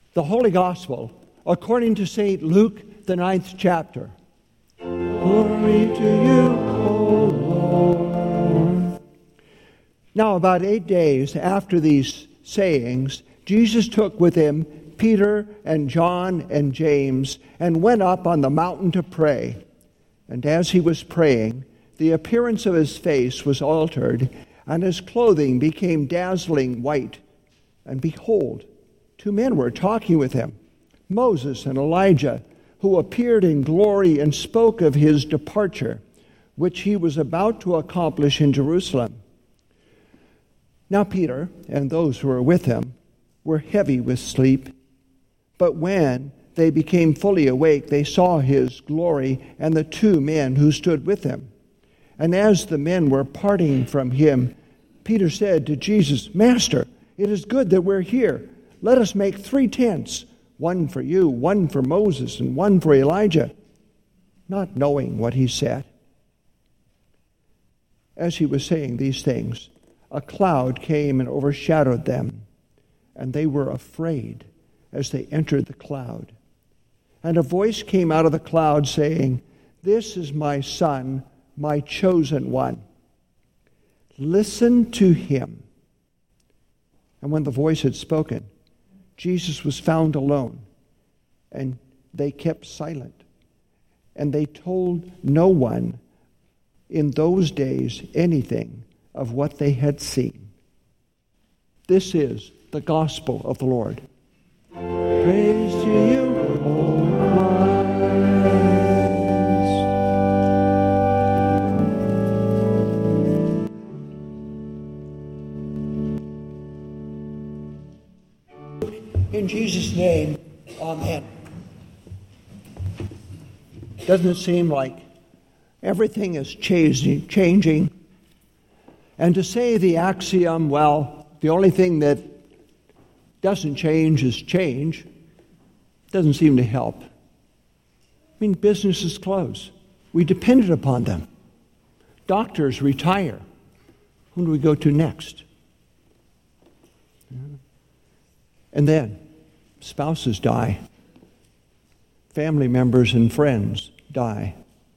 The Holy Gospel, according to St. Luke, the 9th chapter. Glory to you, O Lord. Now, about 8 days after these sayings, Jesus took with him Peter and John and James and went up on the mountain to pray. And as he was praying, the appearance of his face was altered, and his clothing became dazzling white. And behold, 2 men were talking with him, Moses and Elijah, who appeared in glory and spoke of his departure, which he was about to accomplish in Jerusalem. Now Peter and those who were with him were heavy with sleep, but when they became fully awake, they saw his glory and the 2 men who stood with him. And as the men were parting from him, Peter said to Jesus, Master, it is good that we're here. Let us make 3 tents, one for you, one for Moses, and one for Elijah, not knowing what he said. As he was saying these things, a cloud came and overshadowed them, and they were afraid as they entered the cloud. And a voice came out of the cloud saying, This is my Son, my chosen one. Listen to him. And when the voice had spoken, Jesus was found alone, and they kept silent. And they told no one in those days anything of what they had seen. This is the gospel of the Lord. Praise to you, O In Jesus' name, amen. Doesn't it seem like everything is changing? And to say the axiom, well, the only thing that doesn't change is change, doesn't seem to help. I mean, businesses close. We depended upon them. Doctors retire. Who do we go to next? And then spouses die. Family members and friends die.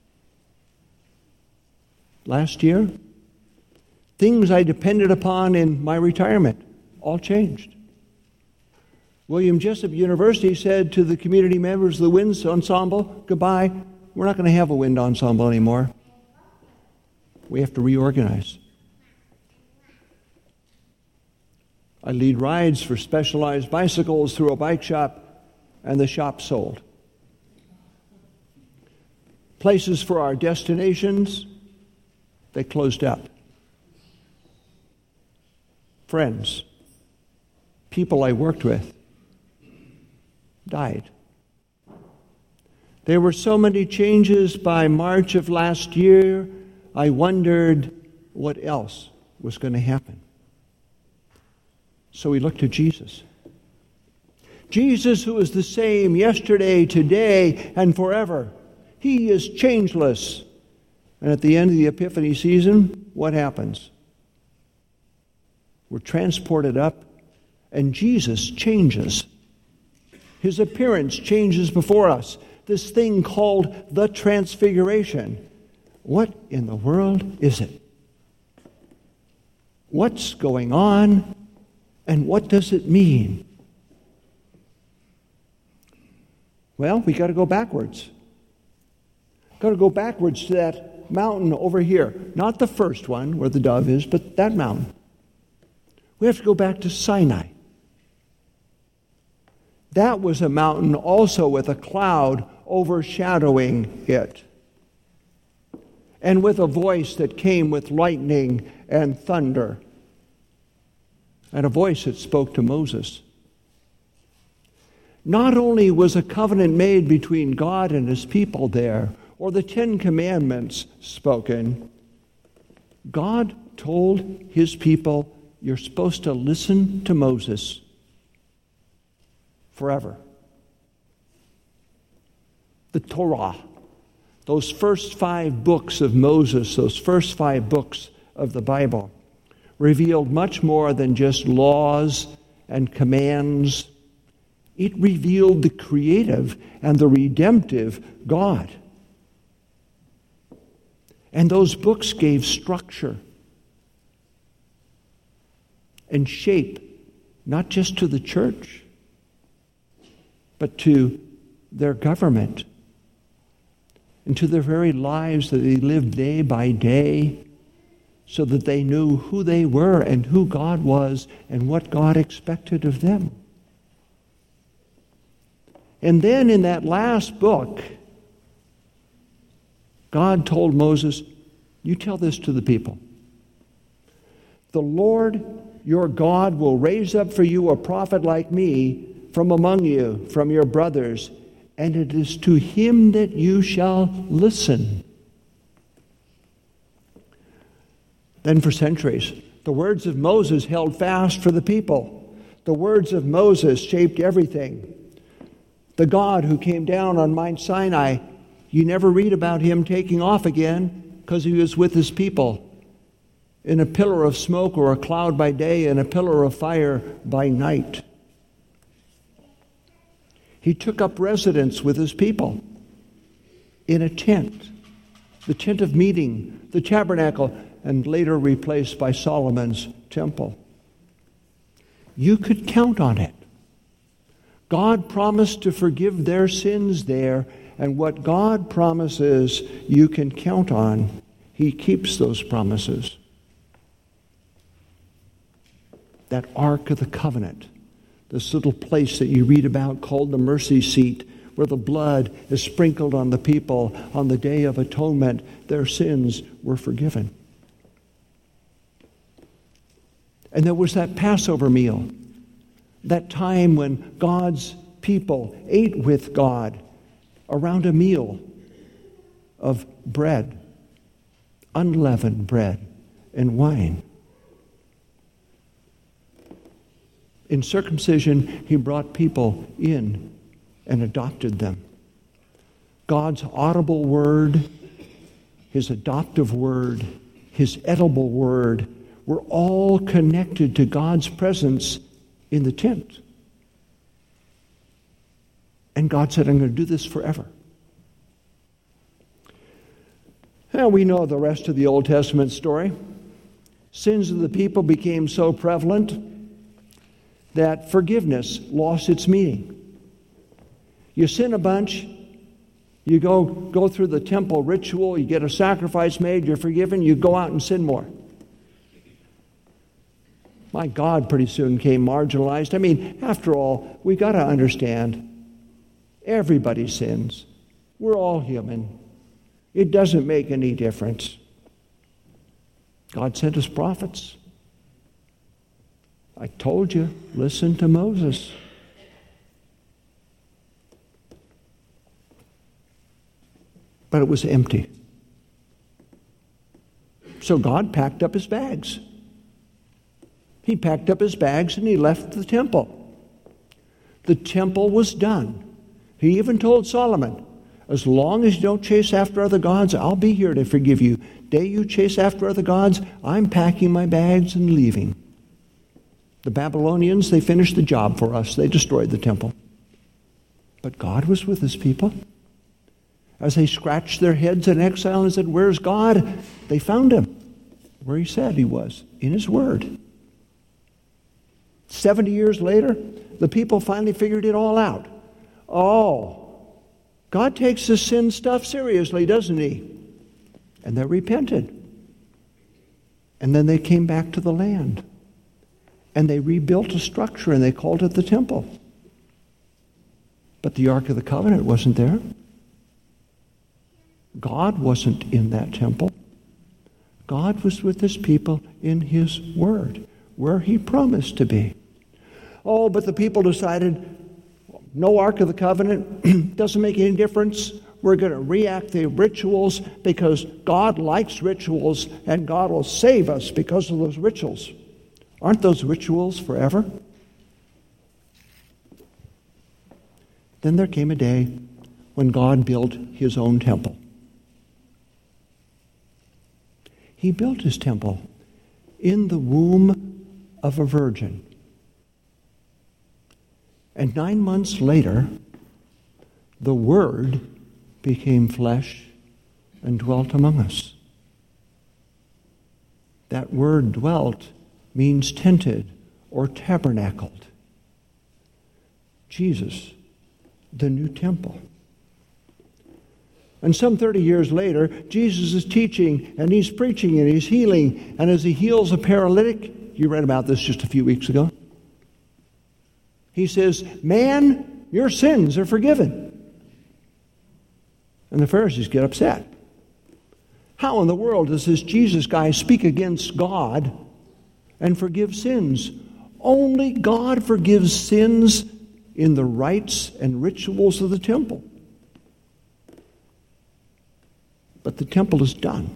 Last year, things I depended upon in my retirement all changed. William Jessup University said to the community members of the Wind Ensemble, goodbye, we're not going to have a wind ensemble anymore. We have to reorganize. I lead rides for Specialized Bicycles through a bike shop, and the shop sold. Places for our destinations, they closed up. Friends, people I worked with, died. There were so many changes by March of last year, I wondered what else was going to happen. So we looked to Jesus. Jesus, who is the same yesterday, today, and forever. He is changeless. And at the end of the Epiphany season, what happens? We're transported up, and Jesus changes. His appearance changes before us. This thing called the Transfiguration. What in the world is it? What's going on, and what does it mean? Well, we got to go backwards. Got to go backwards to that mountain over here. Not the first one where the dove is, but that mountain. We have to go back to Sinai. That was a mountain also with a cloud overshadowing it, and with a voice that came with lightning and thunder, and a voice that spoke to Moses. Not only was a covenant made between God and his people there, or the 10 Commandments spoken, God told his people, you're supposed to listen to Moses forever. The Torah, those first 5 books of Moses, those first 5 books of the Bible, revealed much more than just laws and commands. It revealed the creative and the redemptive God. And those books gave structure and shape, not just to the church, but to their government and to their very lives that they lived day by day, so that they knew who they were and who God was and what God expected of them. And then in that last book, God told Moses, you tell this to the people. The Lord your God will raise up for you a prophet like me from among you, from your brothers, and it is to him that you shall listen. Then for centuries, the words of Moses held fast for the people. The words of Moses shaped everything. The God who came down on Mount Sinai, you never read about him taking off again because he was with his people in a pillar of smoke or a cloud by day and a pillar of fire by night. He took up residence with his people in a tent, the tent of meeting, the tabernacle, and later replaced by Solomon's temple. You could count on it. God promised to forgive their sins there, and what God promises you can count on. He keeps those promises. That Ark of the Covenant, this little place that you read about called the mercy seat, where the blood is sprinkled on the people on the Day of Atonement, their sins were forgiven. And there was that Passover meal, that time when God's people ate with God around a meal of bread, unleavened bread and wine. In circumcision, he brought people in and adopted them. God's audible word, his adoptive word, his edible word were all connected to God's presence in the tent. And God said, I'm going to do this forever. And we know the rest of the Old Testament story. Sins of the people became so prevalent that forgiveness lost its meaning. You sin a bunch, you go through the temple ritual, you get a sacrifice made, you're forgiven, you go out and sin more. My God pretty soon came marginalized. I mean, after all, we got to understand, everybody sins. We're all human. It doesn't make any difference. God sent us prophets. I told you, listen to Moses. But it was empty. So God packed up his bags. He packed up his bags and he left the temple. The temple was done. He even told Solomon, as long as you don't chase after other gods, I'll be here to forgive you. Day you chase after other gods, I'm packing my bags and leaving. The Babylonians, they finished the job for us. They destroyed the temple. But God was with his people. As they scratched their heads in exile and said, where's God? They found him where he said he was, in his word. 70 years later, the people finally figured it all out. Oh, God takes this sin stuff seriously, doesn't he? And they repented. And then they came back to the land. And they rebuilt a structure and they called it the temple. But the Ark of the Covenant wasn't there. God wasn't in that temple. God was with his people in his word, where he promised to be. Oh, but the people decided, no Ark of the Covenant, doesn't make any difference. We're going to react the rituals because God likes rituals and God will save us because of those rituals. Aren't those rituals forever? Then there came a day when God built his own temple. He built his temple in the womb of a virgin. And 9 months later, the Word became flesh and dwelt among us. That word dwelt means tented or tabernacled. Jesus, the new temple. And some 30 years later, Jesus is teaching and he's preaching and he's healing. And as he heals a paralytic, you read about this just a few weeks ago. He says, "Man, your sins are forgiven." And the Pharisees get upset. How in the world does this Jesus guy speak against God and forgive sins? Only God forgives sins in the rites and rituals of the temple. But the temple is done.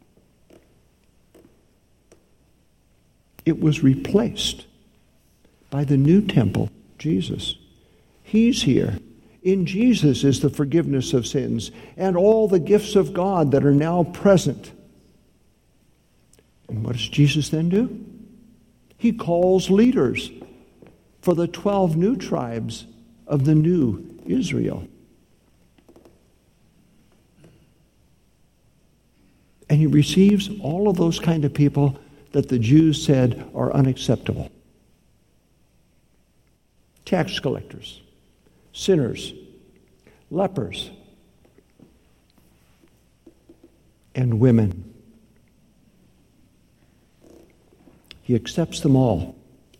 It was replaced by the new temple, Jesus. He's here. In Jesus is the forgiveness of sins and all the gifts of God that are now present. And what does Jesus then do? He calls leaders for the 12 new tribes of the new Israel. And he receives all of those kind of people that the Jews said are unacceptable. Tax collectors, sinners, lepers, and women. He accepts them all.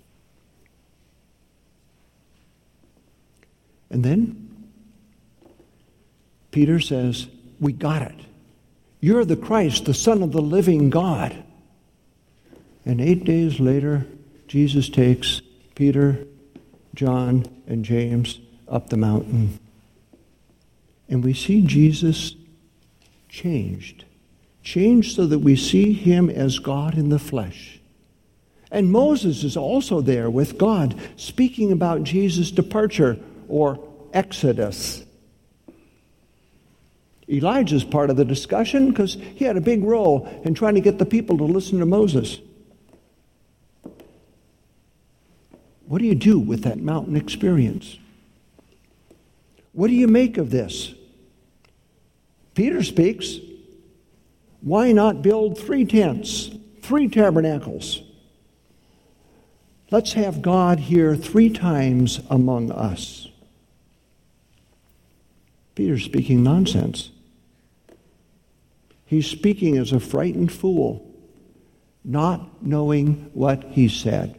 And then Peter says, "We got it. You're the Christ, the Son of the living God." And 8 days later, Jesus takes Peter, John, and James up the mountain. And we see Jesus changed so that we see him as God in the flesh. And Moses is also there with God, speaking about Jesus' departure or exodus. Elijah's part of the discussion because he had a big role in trying to get the people to listen to Moses. What do you do with that mountain experience? What do you make of this? Peter speaks. Why not build 3 tents, 3 tabernacles? Let's have God here 3 times among us. Peter's speaking nonsense. He's speaking as a frightened fool, not knowing what he said.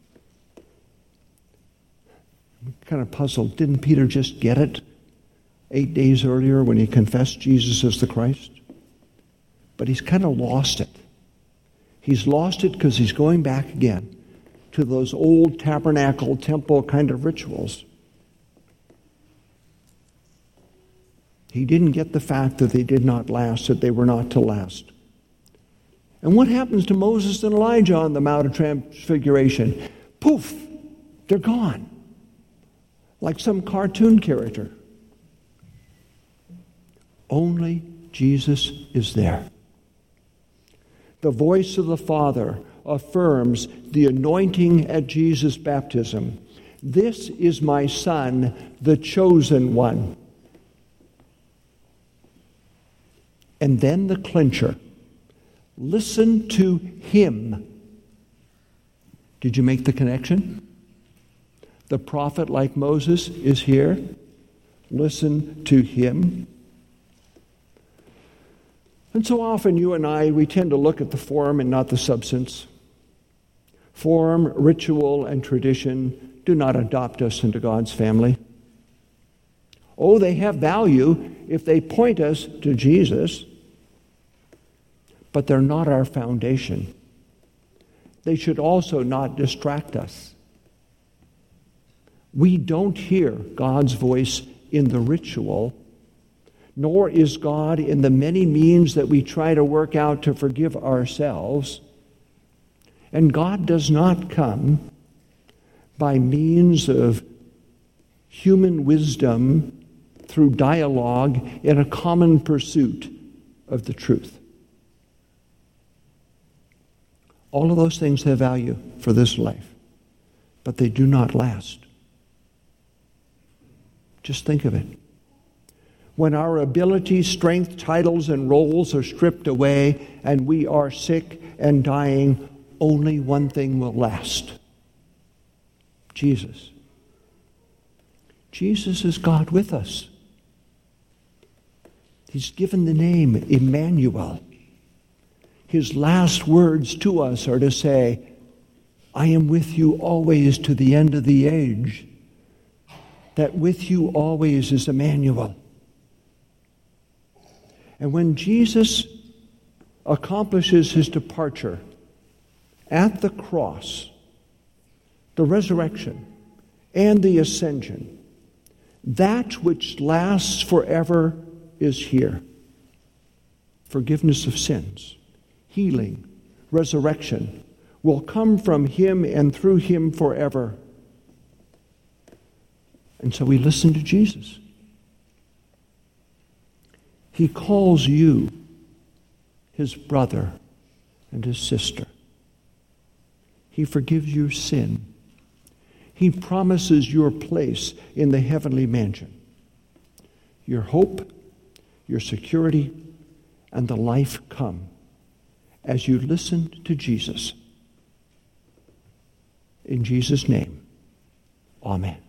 I'm kind of puzzled. Didn't Peter just get it 8 days earlier when he confessed Jesus as the Christ? But he's kind of lost it. He's lost it because he's going back again to those old tabernacle, temple kind of rituals. He didn't get the fact that they did not last, that they were not to last. And what happens to Moses and Elijah on the Mount of Transfiguration? Poof, they're gone. Like some cartoon character. Only Jesus is there. The voice of the Father affirms the anointing at Jesus' baptism. "This is my Son, the chosen one." And then the clincher. Listen to him. Did you make the connection? The prophet like Moses is here. Listen to him. And so often you and I, we tend to look at the form and not the substance. Form, ritual, and tradition do not adopt us into God's family. Oh, they have value if they point us to Jesus, but they're not our foundation. They should also not distract us. We don't hear God's voice in the ritual, nor is God in the many means that we try to work out to forgive ourselves. And God does not come by means of human wisdom through dialogue in a common pursuit of the truth. All of those things have value for this life, but they do not last. Just think of it. When our abilities, strength, titles, and roles are stripped away and we are sick and dying, only one thing will last. Jesus. Jesus is God with us. He's given the name Emmanuel. His last words to us are to say, I am with you always to the end of the age. That with you always is Emmanuel. And when Jesus accomplishes his departure at the cross, the resurrection, and the ascension, that which lasts forever is here. Forgiveness of sins, healing, resurrection will come from him and through him forever. And so we listen to Jesus. He calls you his brother and his sister. He forgives your sin. He promises your place in the heavenly mansion, your hope, your security, and the life come as you listen to Jesus. In Jesus' name, amen.